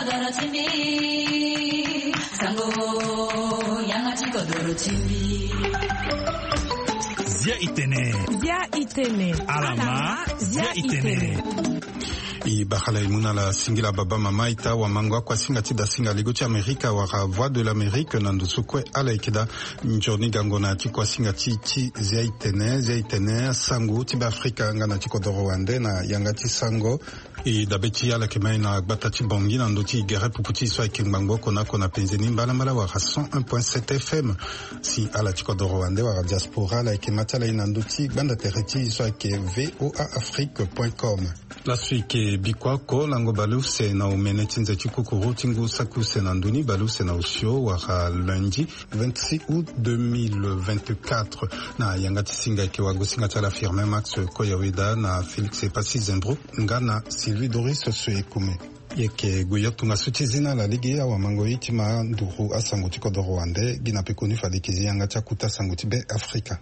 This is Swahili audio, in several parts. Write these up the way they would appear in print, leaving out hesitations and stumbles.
kodoro chimbi sango yangachi kodoro chimbi Zia itene alama zia itene I bakala imuna la singila baba mama ita wa mangwa kwa singa tida singa ligochi Amerika wa voix de l'Amérique nandusukwe ala ikida njoni gangona chikwa singa chi zia itene sangu tiba Afrika ngana chiko doro wande na yangati sango I dabeti ala kemai na batati bongi na ndoti gere puputi swa kimbango kona penzeni mbala mala wa 101.7 FM si ala chiko doro wande wa diaspora la kemata la inandoti banda tereti swa ke voaafrique.com la suite bikwako lango baluse na umeneti nze chikukuru tingu sakuse na nduni baluse na usio wa lundi 26 août 2024 na yangati singa ke wagusinga tala firme Max Koyaweda na Felix Epasi Zembro ngana Sylvie Doris Soekume yeke goyotunga sutizina la ligi ya wamangoiti ma nduru asanguti kodoro wande gina pekoni fadikizi yanga chakuta sanguti be Afrika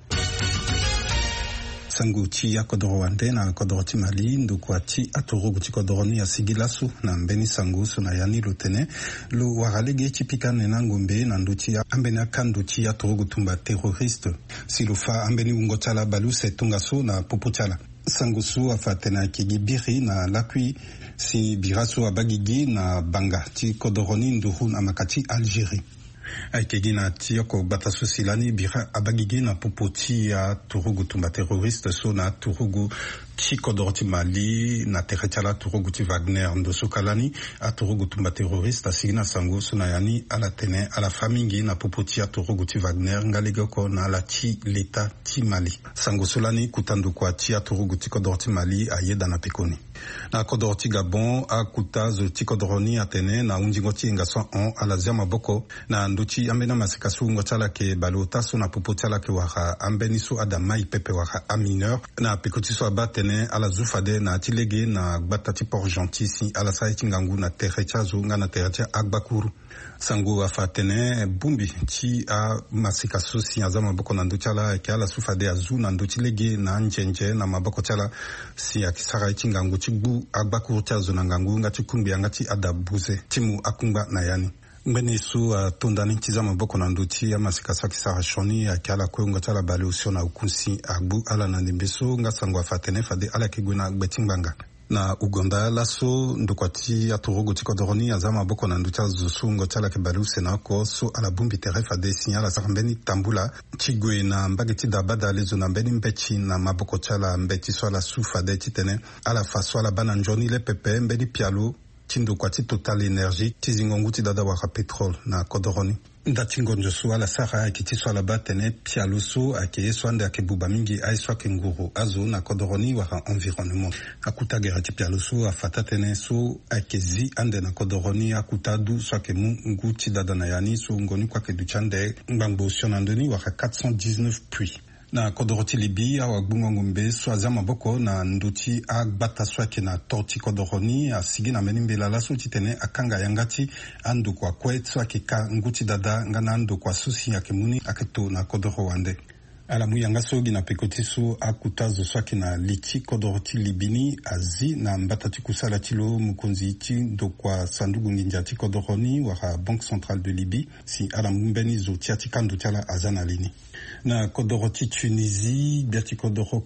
sanguti ya kodoro wande na kodoro timali ndukwati aturuguti kodoroni ya sigilasu na mbeni sangusu na yani lutene lu waralege chipikane na ngombe na nduti ya ambeni akanduti ya turugutumba terroriste silufa ambeni ungotala baluse tungasu na pupuchala sangusu afatena kigibiri na lakui si birasu abagigi na banga ti kodoroni nduhu na makati Algerie aikegi na tioko batasu silani bira abagigi na popoti ya turugu tumba terroriste so na turugu Chikodorti Mali na teretala turugu ti Wagner ndosukalani a turugu tumba terroriste asigina sangu suna yani ala tene ala famingi na popoti ya turugu ti Wagner ngalegoko na ala ti leta ti Mali sangu sulani kutandu kwa ti ya turugu ti Kodorti Mali ayeda na pekoni na Kodorti Gabon a kutazo ti Kodoroni atene na unjingoti ingason on ala ziama boko na nduchi ambena masikasu ngotala ke balota so na popoti ala ke waka ambeni su adamai pepe waka a mineur na pekoti so abatene ala zufade na tilege na batati Port Gentil si ala saiti ngangu na terecha zunga na terecha agbakuru sangu afatene bumbi ti a masika sosi azama boko na nduchala ke ala sufade azu na ndutilege na njenje na maboko chala si akisara iti ngangu ti gbu agbakuru ti azu na ngangu ngati kumbi ngati adabuze timu akumba na yani mbeni su tondani tizama boko na nduti ya masika sakisa shoni ya kiala kwenga tala bale usio na ukunsi agbu ala na ndimbeso nga sangwa fatene fade ala kigwena gbetimbanga na Uganda laso ndukwati ya turugu tikodoroni ya zama boko na nduta zusungo tala kibali usena ko so ala bumbi terefa de signala sarambeni tambula chigwe na mbageti dabada lezo na mbeni mbechi na maboko tala mbeti so ala sufa de titene ala faso ala bana njoni le pepe mbeni pialo tindo kwati Total Energy tizingonguti dada waka petrol na kodoroni ndatingonjo su ala sara kiti so ala batene pialuso ake swande ake buba mingi aiswa kenguru azo na kodoroni waka environnement akuta gerati pialuso afatatene so akezi ande na kodoroni akutadu so ake nguti dada na yani so ngoni kwa ke duchande ngbango sionandoni waka 419 puits na kodoroti libi awa gbungo ngumbe so azama boko na nduti agbata swake na torti kodoroni asigi na menimbela la suti tene akanga yangati andu kwa kwe swake ka nguti dada ngana andu kwa susi yake muni aketo na kodoro wande ala muyanga sogi na pekotisu akutazo swake na lichi kodoroti libini azi na mbatati kusala tilo mukonzi iti ndo kwa sandugu nginjati kodoroni waka Banque Centrale de Libye si ala mbeni zo tiati kandu tiala azana lini na kodoroti Tunisie biati kodoro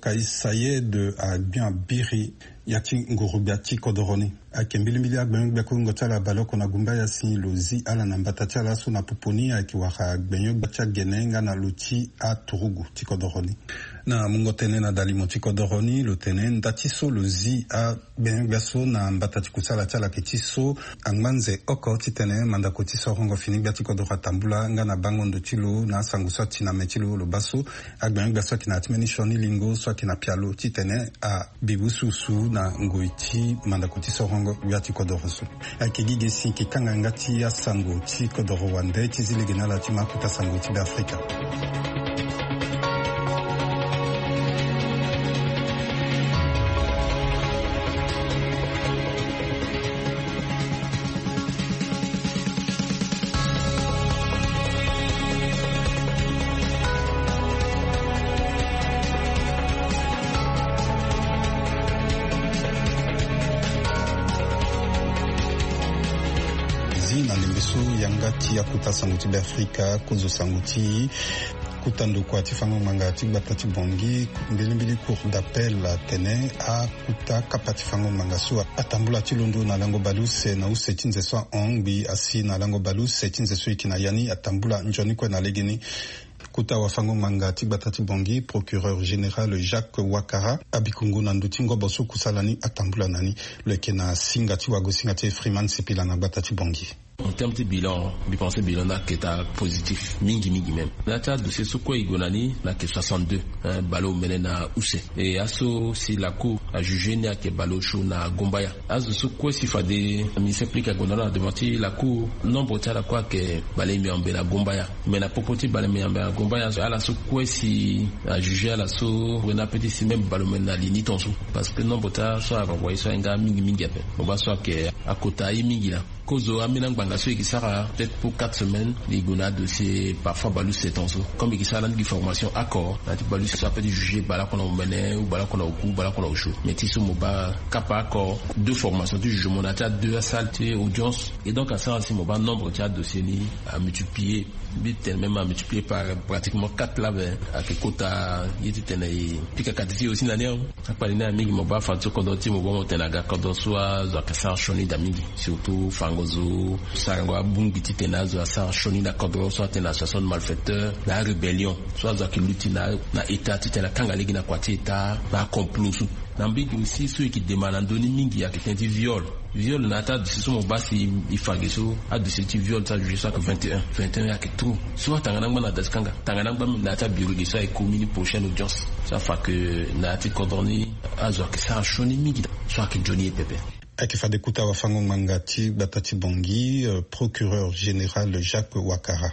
Kaïs a bien biri yati ngurubiati kodoroni akembilimbili agbenyo gbenyo tala baloko na gumba ya si lozi ala na mbatati ala so na puponi akiwaka gbenyo bacha genenga na luti a turugu tikodoroni na mungotene na dalimo tikodoroni lotene ndatiso lozi a gbenyo gaso na mbatati kusala tala ketiso angmanze oko titene mandako tiso rongo fini biati kodora tambula nga na bango ndotilo na sangusa tina metilo lo baso agbenyo gaso kina atimeni shoni lingo so kina pialo titene a bibususu na ngoiti mandako tiso rongo biati kodorosu akigige si kikanga ngati ya sango ti kodoro wande tizilegena la tima kuta sango ti Afrika. so yangati ya kuta sanguti Afrika kuzo sanguti kutando kwa tifango mangati batati bongi mbili cour d'appel tene a kuta kapati fango mangasua atambula chilondo na lango baluse na usetinze swa ongbi asi na lango baluse tinze so ikina yani atambula njoni kwa na legeni kuta wafango mangati batati bongi procureur général Jacques Wakara abikungu na ndutingo boso kusalani atambula nani lekena singati wagosingati Freeman Sipila na batati bongi. En termes de bilan, je pense que le bilan est positif, mingi même. Là, tu as dossier sur quoi Igonani, là, qui est 62, balo menena Ousse. Et asso, si la cour a jugé, n'a que balo chou na Gombaya. Asso, sur quoi s'il faut des, il s'implique à Gondana, devant la cour, nombre de la quoi que balé mi en bela Gombaya. Mais la propreté balé mi en bela Gombaya, à la sur quoi si a jugé à la so, on a petit si même balo mena lini ton sou. Parce que nombre de la soit renvoyé soit un gars mingi appel. On va soit que à côté mingi là. Kozo aminang bangaso qui sera peut-être pour 4 semaines les gonades c'est parfois balou c'est en comme qui sera une formation accord anti balou ça peut juger bala qu'on a mené ou bala qu'on a au cou bala qu'on a au chaud mais ti somo ba capa accord deux formations du jugement à deux assaltés audience et donc à ça aussi mo ba nombre de dossiers ni à multiplier même à multiplier par pratiquement 4 là à que quota il était né puis qu'à quatre aussi l'année à parler na ami mo ba fanto condoti mo ba motenaga quand soit za ka ça choni d'ami surtout ngozo sangwa bungiti tenazo asa shoni na kodro so tena association de malfaiteurs la rébellion so za kilutina na état tena kanga ligi na kwati état na complot na mbigi aussi ceux qui demandent ndoni mingi ya kitenti viol na ta décision mo basi ifagiso a décision viol ça juge ça que 21 ya kitu so tangana ngana daskanga tangana ngba na ta bureau de ça et commune prochaine audience ça fait que na ti condamné a zo que ça shoni mingi so que Johnny et Pepe akifade kuta wafango mangati batati bongi procureur général Jacques Wakara.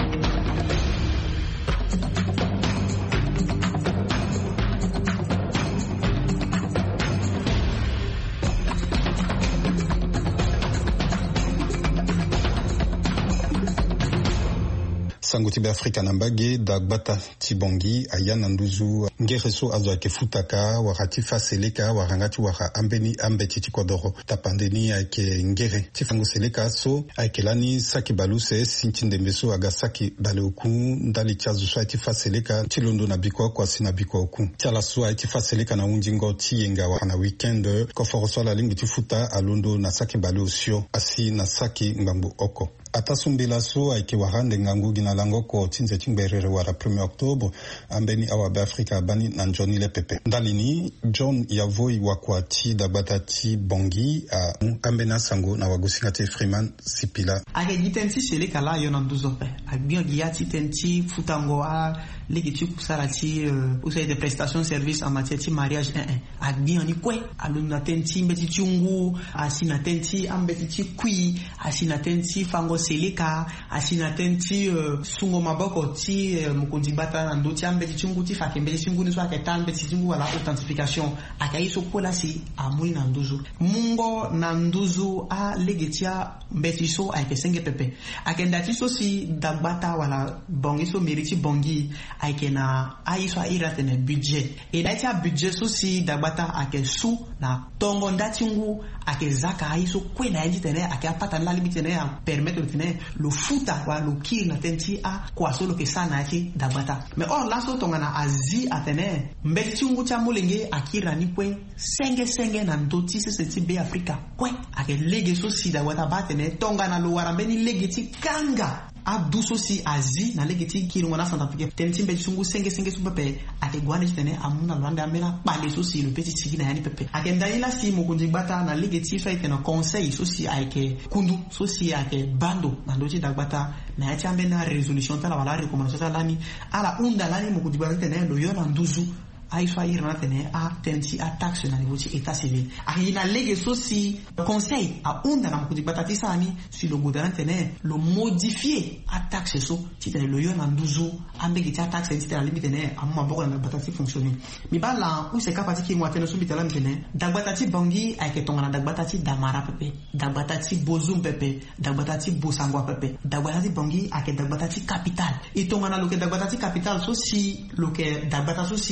Sanguti Afrika nambage dagbata tibongi ayana nduzu ngereso azo ake futaka wakati faseleka warangati waka ambeni ambeti tikodoro tapandeni ake ngere tifango seleka so akelani saki baluse sintinde meso agasaki baloku ndali chazu so ati faseleka tilondo na biko kwa sina biko oku tiala so ati faseleka na unjingo tiyenga wana weekend ko foroso la lingi tifuta alondo na saki balosio asi na saki ngambu oko atasumbila so aike warande ngangu gina lango ko tinze chingberere wara 1er Octobre ambeni awa Afrika bani na Johnny le Pepe ndalini John Yavoi wakwati dabatati bongi ambena sango na wagusingate Freeman Sipila ake gitenti sele kala yona nduzope agbion giati tenti futango a legiti kusarati usai de prestations services en matière de mariage agbion ni kwe aluna tenti mbeti chungu asina tenti ambeti kui asina tenti fango seleka asina tenti sungo maboko ti mukonzi bata na ndoti ambeti chungu ti fakembe chungu ni so aketambe ti chungu wala authentification akaiso kola si amuli na nduzu mungo na nduzu a legetia mbeti so aikesenge pepe akendati so si dagbata wala bongi so meriti bongi aikena aiso iratene budget e dati a budget so si dagbata akesu na tongo ndatingu akezaka aiso kwena yitene akapata la limitene ya permettre tene lo futa wa lo ki na tenti a kwa solo ke sana ati dagbata mais or la so tonga na azi atene mbeti ngu cha mulenge akira ni kwe senge na ndoti se ti be Afrika kwe ake lege so si dagbata batene tonga na lo warambeni lege ti kanga aduso si azi na legeti kiri ngona Santa Africa tentimbe chungu senge supepe ate gwane tene amuna lwanda amela pale so si le petit sigi na yani pepe akenda ila si mukunji bata na legeti fa itena conseil so si aike kundu so si ake bando na ndoti dagbata na yati ambe na resolution tala wala recommandation tala ni ala unda lani mukunji bata tene lo yona nduzu aifa irana tene a tenti a taxe na niveau état civil ahina lege sosi conseil a unda na mukudi batati sani si le gouvernement tene lo modifier a taxe so titene lo yona nduzu ambegi ta taxe titene la limite ne amma boko na batati fonctionner mi bala u se kapati ki mwatene so bitala mtene dagbatati bangi a ke tongana dagbatati damara pepe dagbatati bozum pepe dagbatati bosangwa pepe dagbatati bangi a ke dagbatati capital itongana lo ke dagbatati capital so si lo ke dagbatati so si a ke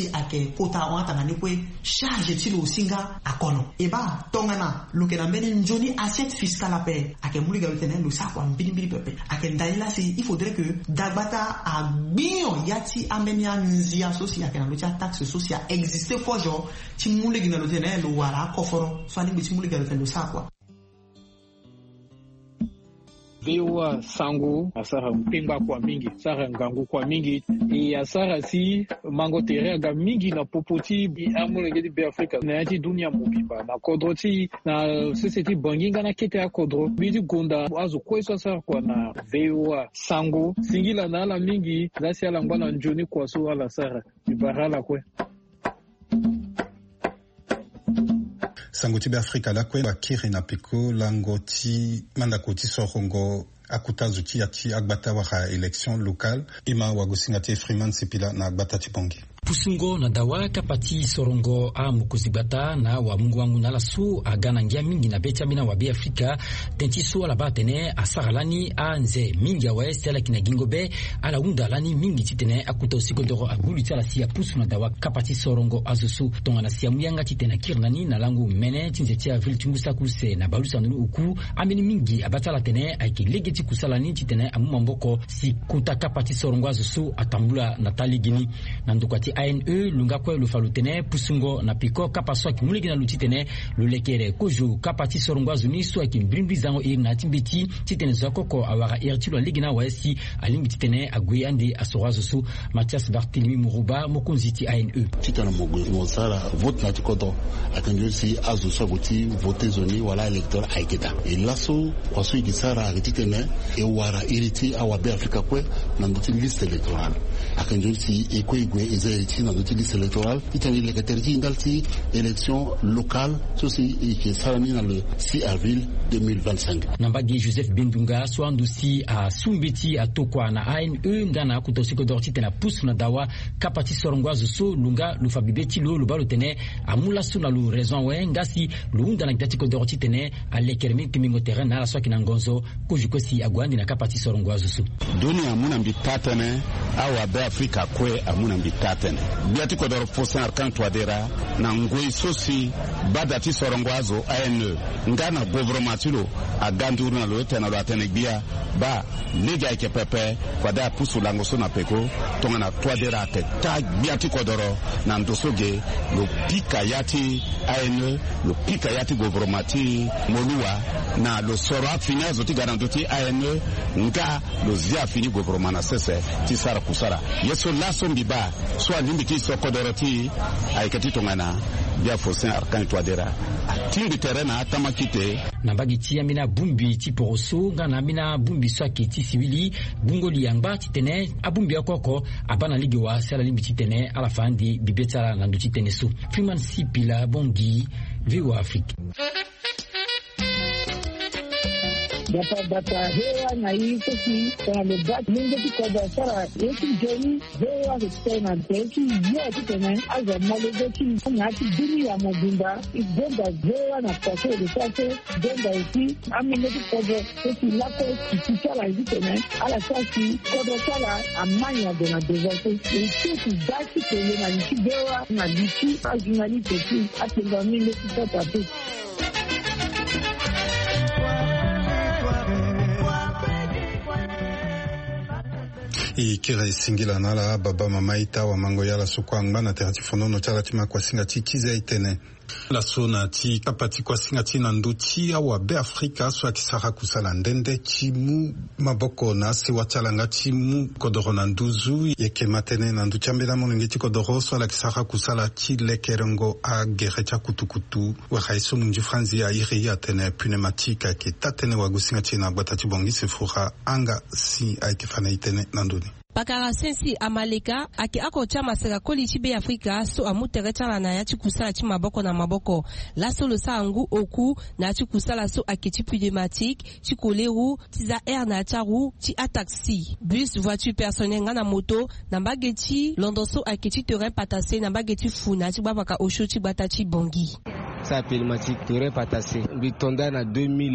kota wanta ngani kwe charge ti lo singa akono eba tongana lo ke na mbeni njoni assiette fiscale ape ake muliga lutene lo sa kwa mbili pepe ake ndalila si il faudrait que dagbata a bien yati amenia nzia socia ake na lo taxe sociale existe fojo ti muliga na lutene lo wala koforo so ani ti muliga lutene lo sa kwa VOA sango asara mpemba kwa mingi sara ngangu kwa mingi e asara si mango terega mingi na popoti amulenge di Afrika na yati dunia mobimba na kodroti na society banginga na kete ya kodro bidi gonda azo kweso asara kwa na VOA sango singila na ala mingi zasi ala ngwana njoni kwa so ala sara ibarala kwe Sangoti be Afrika la kwe bakiri na piko langoti mandakoti sorongo akutazu ti ati agbata wa election locale ima wagosingati Freeman Sipila na agbata Chibongi. Pusungo na dawa kapati sorongo a mukuzibata na wa mungu wangu na lasu agana ngia mingi na becha mina wa Afrika tentiso ala batene asaralani a nze mingi wa estela kina gingobe ala undalani mingi titene akuta usiko doro agulu tala siya pusu na dawa kapati sorongo azusu tonga na siya muyanga titena kirnani na langu mene tinze tia vil tungusa kuse na balusa nulu uku amini mingi abatala tene aiki legeti kusalani titene amumamboko si kuta kapati sorongo azusu atambula na tali gini na ndukwati ANE lunga kwa lufalutene pusungo na piko kapaswa kimuligi na lutitene lulekere kojo kapati sorongo azuni so akimbrimbi zango na timbeti titene zakoko awara irtilo ligina waesi alimititene aguyandi asorazo su Mathias Barthélemy Muruba mokonziti ANE titana mosala vote na tikodo akanjosi azuso goti vote zoni wala electeur aiketa ilaso waso ikisara titene e wara iriti awabe Afrika kwe na ndoti liste electorale akanjosi ekwe ezeti na ndoti liste electorale itani leketerji indalti élection locale sosi ikisarani na le 6 avril 2025 nambagi Joseph Bindunga swandusi a sumbeti atokwa na ANE ngana kutosiko dorti na pusu na dawa kapati sorongwazo so lunga lufabibeti lo lubalo tene amula suna lu raison we ngasi luunda na kitatiko dorti tene alekermi kimingo terrain na la swaki na ngonzo kujikosi agwandi na kapati sorongwazo so doni amuna mbitatene awa be Afrika kwe amuna mbitatene biati ko dor fosen arkan twadera na ngoi sosi badati sorongwazo ANE ngana gouvernementilo aganduru na lo tena lo atene bia ba lega ke pepe kwada pusu lango so na peko tonga na twadera te ta biati ko doro na ndosoge lo pika yati ANE lo pika yati gouvernementi molua na lo soro afina zoti garantoti ANE nga lo zia fini gouvernement na sese ti sara kusara yeso laso mbiba so alimbi ki so kodoroti aikati tongana bia fosen arkan twadera timbi terena tamakite na bagiti ya mina bumbi ti poroso ngana mina bumbi swaki ti sibili bungoli yangba titene abumbi akoko abana ligiwa sala limbi titene ala fandi bibetala na nduti tenesu Freeman Sipila Bongi VOA Afrique Bata hewa na hizo ki kwa lebat mungu tikoda sara yeki jeni hewa kutena teki yote tena aza malogo ki ngati dunia mobimba igenda hewa na kwa de sase genda iti amine tikoda eti lako kisala hizo tena ala sasi kodo sala amanya de na deserte eti daki tele na nchi hewa na nchi ajunali teki atenda mine tikoda teki ikira singila nala baba mama ita wa mango yala sukwangba na terati fonono chala tima kwa singa chikiza itene la sona ti kapati kwa singa tina nduti awa be Afrika so akisara kusala ndende chimu maboko na si wachalanga chimu kodoro na nduzu yeke matene na nduchambela monengeti kodoro so akisara kusala chi lekerengo a gerecha kutukutu wa haiso munju franzi ya iri ya tene pneumatika ke tatene wa gusinga tina batati bongi sefura anga si aikifana itene nanduni Bakara sensi amaleka aki ako chama sera koli chibe Afrika so amutere chala na ya chikusala chi maboko na maboko la so lo sa angu oku na chikusala so aki pneumatique chikoleru tiza air na charu chi a taxi bus voiture personnelle ngana moto na bageti londoso aki terrain patase na bageti funa chi babaka osho chi bata chi bongi ça pneumatique, terrain pas tassé. Bitonda en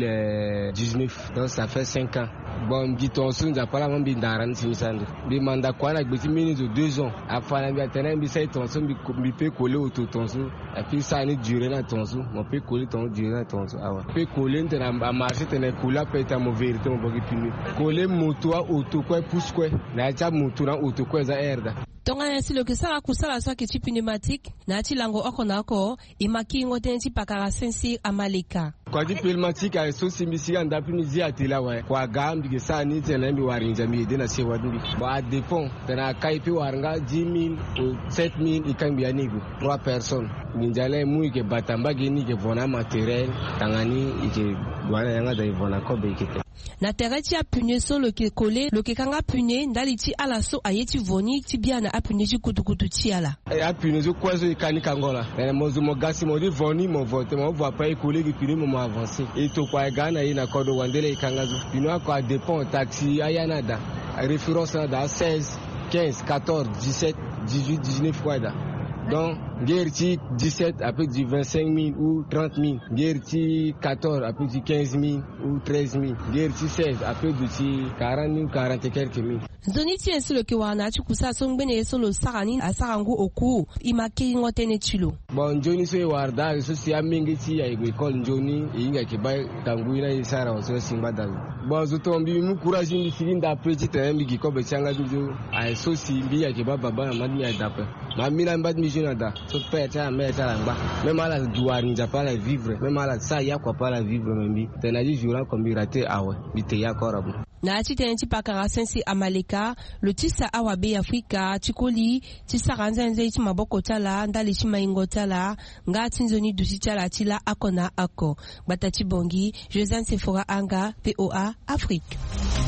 2019, donc ça fait 5 ans. Bon, bitonson, j'ai pas la même bindaran, si vous savez. Bimanda quoi, la petite minute de 2 ans. Après, la terrain, bisay tonson, peut coller au tout tonson. Et puis ça a duré dans tonson. On peut coller ton duré dans tonson. Ah ouais. Peut coller, t'es à marcher, t'es à coller, peut être à mon vérité, mon bagage puni. Coller moto, auto, quoi, pousse quoi. Là, t'as moto, auto, quoi, ça aide. Tonga yasi lo kisala kusala so ke pneumatique na ti lango okonako imaki ngote ti pakara sensi amaleka kwa di pneumatique a so simbisi anda punizi atila wa kwa gambi ke sa ni tena mbi warinja mi de na se wadumbi ba dépend tena kaipi waranga 10000 ou 7000 ikambi anigo 3 personnes ninjale mu ke batamba geni ke vona matériel tangani ike wana yanga da ivona ko be ke na tereti a punye so lo ke kole lo ke kanga punye ndali ti ala so ayeti voni ti biana a punye ti kutukutu ti ala a punye so kwa so ikani kangola na mozo mo gasi mo di voni mo vote mo voit pas écoler ki punye mo avancer et to kwa gana ina kodo wandele ikanga zo punye kwa dépend taxi ayana da référence da 16 15 14 17 18 19 kwada donc Guerti 17 après du 25 000 ou 30 000. Guerti 14 après du 15 000 ou 13 000. Guerti 16 après du 40 000 40 et quelques mille. Zoni ti enso lo ke wana ti kusa so ngbene so lo sarani asarangu oku imaki ngote ne chilo. Bon Johnny so warda so si amingi ti ya école Johnny inga ke ba tanguina isara so simba dal. Bon zo tombi mu courage ni silinda petit tembi ki ko be changa bijo ai so si mbi ya ke baba na madmi ya dape. Ma mina mbad mi jonada. So peta meta lamba même à la douane n'a pas la vivre même à la ça y a quoi pas la vivre même tena ji jura comme raté awe bite ya korabu na ti tenti pakara sensi amaleka lo tisa awabe Afrika tikoli tisa ranzenze ti maboko tala ndali ti maingo tala nga tinzoni dusi tala tila akona ako batati bongi Josane Sephora Anga POA Afrique.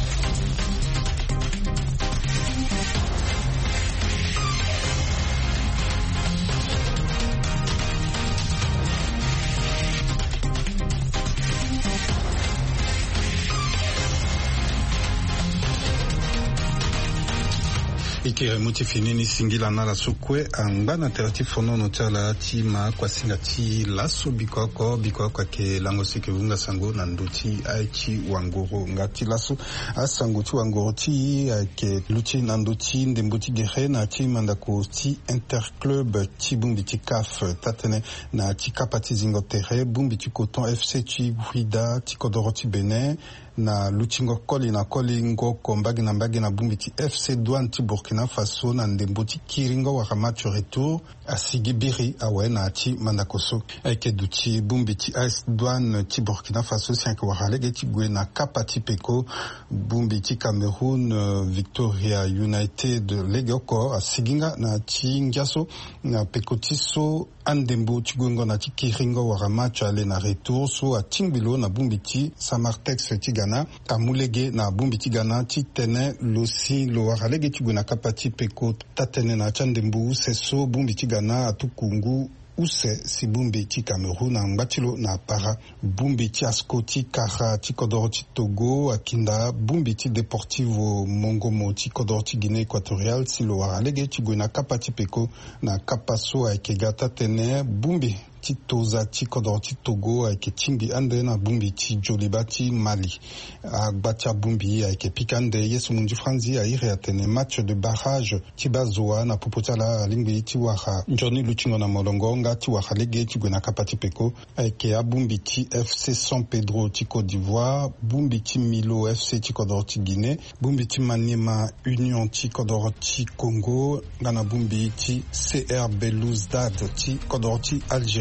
Ike muti finini singila na la sukwe angana terati fono no tala ti ma kwa singa ti laso bikoko ke lango sike vunga sango na nduti aichi wangoro ngati laso asango ti wangoro ti ke luti na nduti ndembuti gere na ti mandako ti interclub ti bumbi ti CAF tatene na ti kapati zingo tere bumbi ti Coton FC ti Wida ti Kodoro ti Benin na luchingo koli na koli ngoko mbagi na bumbi ti FC Douane ti Burkina Faso na ndembo ti kiringo waka match retour asigi biri awe na ti mandakoso eke duti bumbi ti AS Douane ti Burkina Faso sianke waka lege ti gwe na kapa ti peko bumbi ti Cameroun Victoria United lege oko asiginga na ti ngiaso na peko ti so andembo ti gwengo na ti kiringo waka match ale na retour so a tingbilo na bumbi ti Samartex ti Ghana amulege na bumbi ti Ghana ti tene losi lo waka lege ti gwe na kapa ti peko tatene na chandembu seso bumbi ti Ghana atukungu use si bumbi ti Cameroun na ngbatilo na para bumbi ti asko ti Kara ti Kodoro ti Togo akinda bumbi ti Deportivo Mongomo ti Kodoro ti Guinée Équatoriale si lo wara lege ti gwe na kapa ti peko na kapa so ayeke gata tene bumbi ti Toza ti Kodoro ti Togo ayeke timbi ande na bumbi ti Joliba ti Mali agbatia bumbi ayeke pika ande yesu munji franzi airi atene match de barrage ti bazoa na popo ti ala alingbi ti wara njoni luchingo na molongo nga ti wara lege ti gwe na kapa ti peko ayeke abumbi ti FC San Pedro ti Côte d'Ivoire bumbi ti Milo FC ti Kodoro ti Guinée bumbi ti Maniema Union ti Kodoro ti Congo nga na bumbi ti CR Belouizdad ti Kodoro ti Algérie.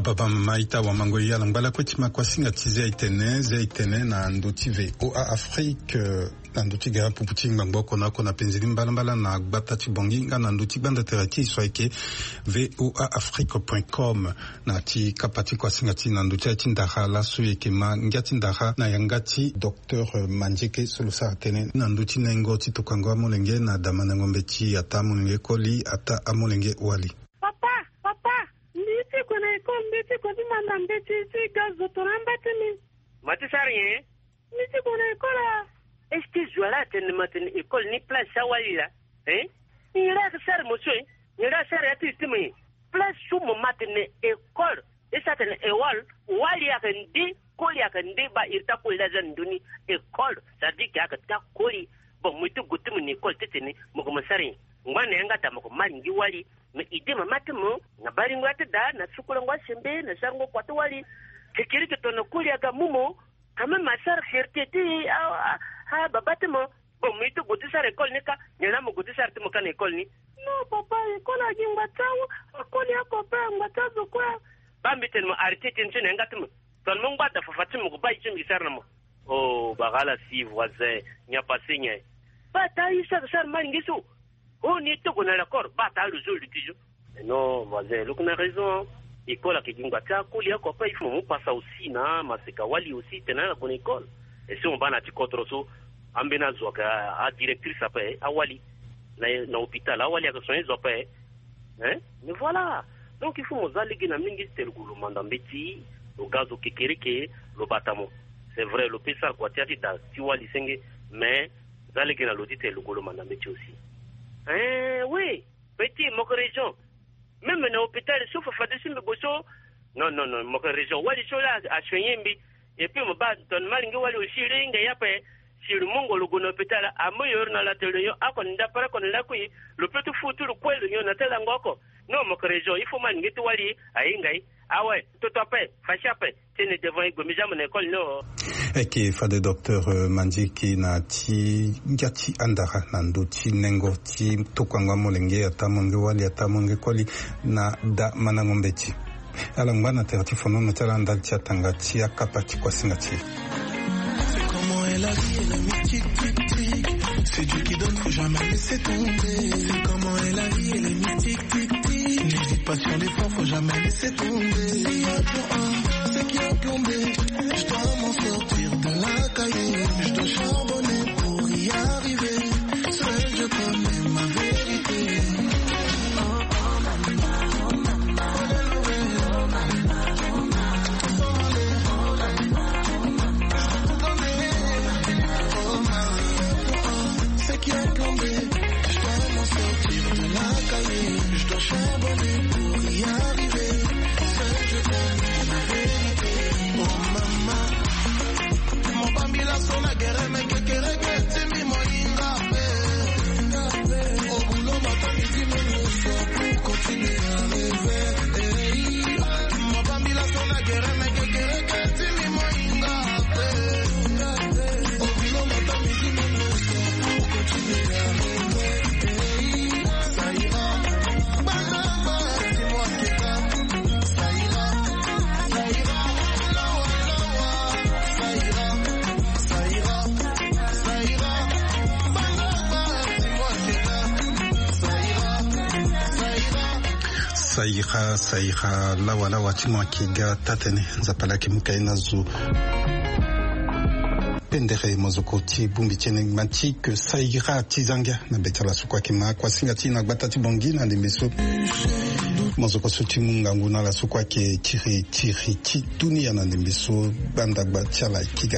Papa maita wa mangoyi ya lambala kwetima kwa singa tize itene na nduti VOA Afrique na nduti gara puputi mbangoko na kona penzili mbala na gbata chibongi nga na nduti banda terati iswaike voaafrique.com na ti kapati kwa singa ti na nduti ya tindaha la suyeke ma ngati ndaha na yangati Dr Manjeke solusa tene na nduti na ngoti tukango amolenge na damana ngombe ti ata amolenge koli ata amolenge wali. Mbiti ko dimanda mbiti si gazo torambati ni mati sarien mbiti ko na ekola esti joala ten matin école ni place awalila ni ra sar monsieur ni ra sar ati timi place sou mo matin école esa ten ewal wali akandi koli akandi ba irta ko la zanduni école ça dit que akata koli bon mutu gutum ni école teteni mo ko masari ngwane ngata mo ko maringi wali me ide mamatemo na bari ngwate da na sukula ngwa sembe na sango kwata wali kekiri to no kuli aga mumo kama masar ferteti ha babatemo bon mito gutu sare école nika nyana mo gutu sare timo kana école ni no papa école agi ngwatawo akoli akopa ngwatazo kwa bambi ten mo arrêter tension ngatemo ton mo ngwata fafatimo ko bai chimi sarna mo oh bagala si voisin nya passenya bata isa sar maringiso on est tout on a l'accord pas ta le jour du jour non voisin look na raison école qui ngwa ta kuli ko pa il faut on passe aussi na maseka wali aussi tena la bonne école et si on va na ti kontroso ambena zoka a directrice après a wali na hôpital a wali a soigner zopa mais voilà donc il faut mozaligi na mingi tergulu mandambeti le gazo kekereke le batamo c'est vrai le pesa quoi tiati da ti wali senge mais zaligi na lodite le gulu mandambeti aussi. Oui, petit, mon région. Même dans l'hôpital, sauf à faire des bosso. Non, mon région. Wali chola a choyembi. Et puis, mon bas, ton malingue wali aussi, ringue, yape. Si le mongo le gono hôpital, a meilleur dans la télé, a qu'on n'a pas qu'on l'a couillé. Le petit foutu, le poil, le yon a tel angoko. Non, mon région, il faut malingue tout wali, a ingai. Ah ouais, tout à fait, fachape. Tiens, devant une gommija, mon école, non. Eke fade Dr Manjiki na ti ngati andara na nduti nengo ti tokwanga molenge atamonge wali atamonge koli na da manangombeti ala ngwana terati fono na tala ndal ti atanga ti akapati kwa singati. C'est comment est la vie et la mystique. C'est Dieu qui donne, faut jamais laisser tomber. C'est comment est la vie et les mystiques. N'hésite pas sur l'effort, faut jamais laisser tomber. C'est qui a plombé, je dois m'en sortir de la caillou. Je dois charbonner pour y arriver. Seul je connais ma vérité. C'est qui a plombé, je dois m'en sortir de la caillou. Je dois charbonner pour y arriver. Seul je connais ma vérité. Oh maman, mon bambila son la guerre, mais que regrette mi moinga. Au boulot matin midi me le soir pour continuer à rêver. Mon bambila son la guerre, mais que regrette mi moinga. Au boulot matin midi me le soir pour continuer à rêver. Ça ira, banaba, c'est moi qui t'aime. Ça ira, ça ira. Saira lawa chimwa kiga tatene zapala kimukaina zu pendere mozoko ti bumbi chene manti que Saira tizanga na betala sukwa kima kwa singati na gbata bongi na limeso mozoko suti munga nguna la sukwa ke tiri ti dunia na limeso banda gbachala kiga.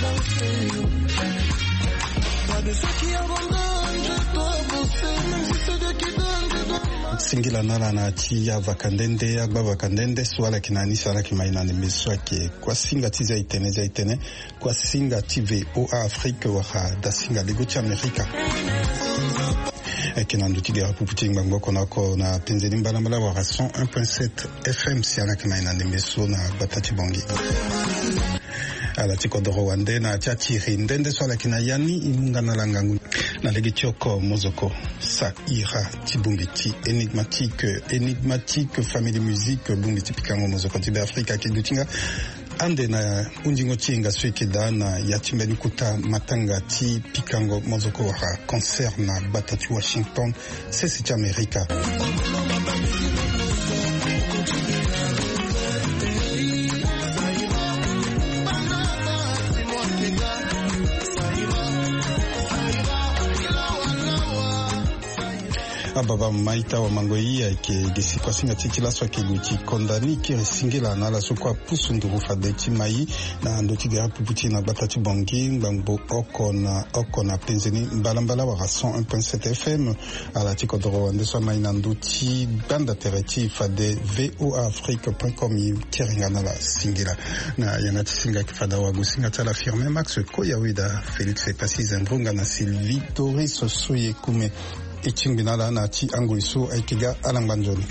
Singila nala na ti ya vakandende agba vakandende swala kinani sala kimaina ni miswake kwa singa ti za itene kwa singa ti VOA Afrique waka da singa lego ti Amerika kina nduti de rapuputi ngbango konako na penzeli mbala waka 101.7 FM siana kimaina ni miso na batati bongi ala tiko doro wande na tchiri ndende swala kina yani imunga na langangu na legetioko mozoko sa ira tibumbiti énigmatique famille musique bumbiti pikango mozoko tibe Afrika kidutinga ande na undingo chinga swekeda na yatimbeni kuta matanga ti pikango mozoko wa concert na batati Washington c'est America. Ababa maita wa mangoi ya ke gesi kwa singa titila swa ke guti kondani ki resingela na la sokwa pusunduru fadeti mai na ndoti gara puputi na batati bongi ngbo okona penzeni mbalambala wa 101.7 FM ala tikodoro ndeso mai na ndoti banda tereti fade voafrique.com tiringa na la singela na yana tisinga kifada wa gusinga tala firme Max Koyawida Felix Epasi Ndrunga na Sylvie Doris Soye Kume Ichimbinala na chi anguisu aikiga alanganjoni.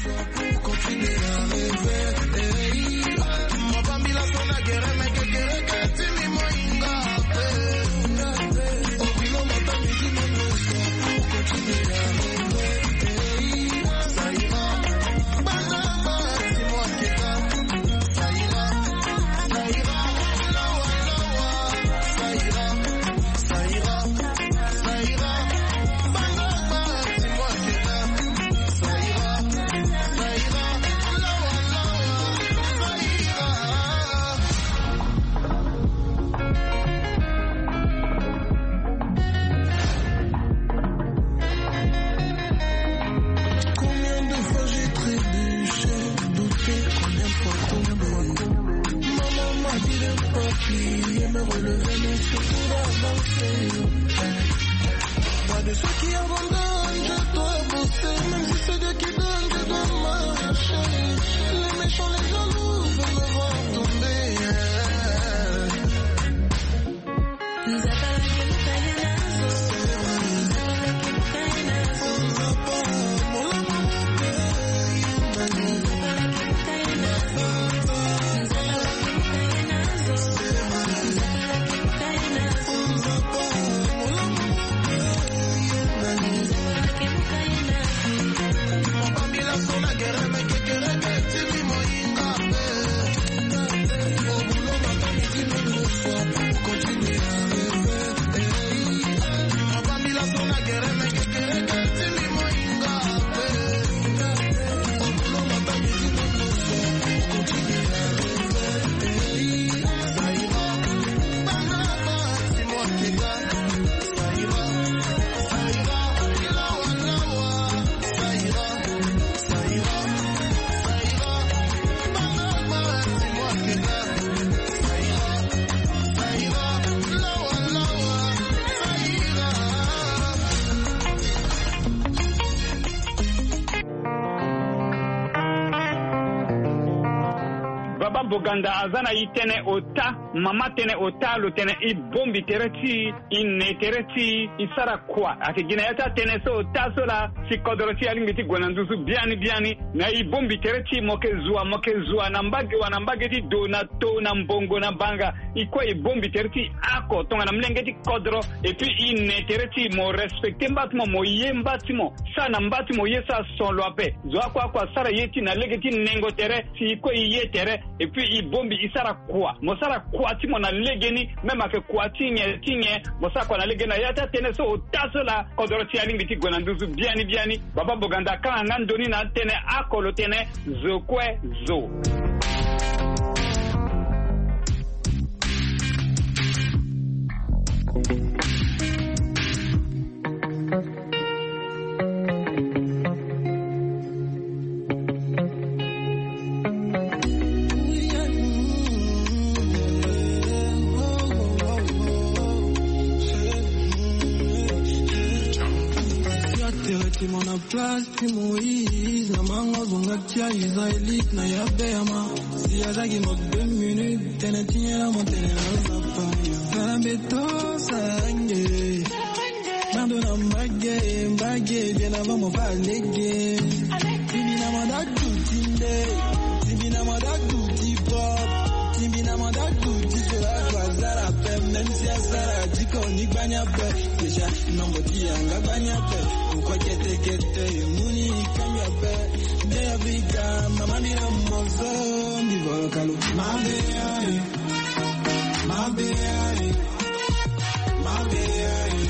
Boganda azana itene ota mama tene ota lo tene I bombi tereti ine tereti isara kwa akigina yata tene so ota sola sikodorosi alingiti gwanandusu biani na I bombi tereti moke zua na mbage ti donato na mbongo na banga ikwa I bombi tereti ako tonga na mlengeti kodro et puis ine tereti mo respecte mbatimo mo ye mbatimo sana mbatimo ye sa solo ape zwa kwa sara yeti na legeti nengo tere si ikwa ye tere et puis I bombi isara kwa mosara kwa timo na legeni mema ke kwa tinye mosara kwa na legena yata tene so tasola kodoroti alingiti gwananduzu biani baba Boganda kan ngandoni na tene akolo tene zokwe zo. Mon place, puis Moïse, la mango zonga tia Israélite na ya bema. Si ya zagi mo 2 minutes, tene tinye la montene na papaya. Sana beto sange, mando na mbage, bien avant mon valege. Tibi na mandatu tinde, tibi na mandatu tipop, tibi na mandatu tisela kwa zara pem, même si ya zara diko ni banya banya pe déjà nombo tianga banya pe uko kete muni kanya pe de Africa mama mira mozo mi volcano my baby